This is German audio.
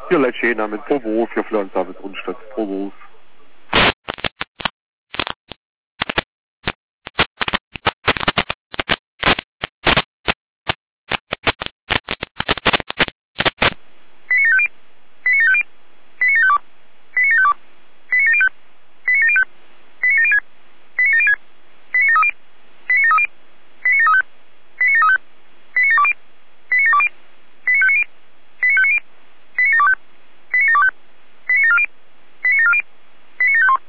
Ja, leid schön, mit pro Beruf, ja, Flanz, aber Grundstadt, pro Beruf.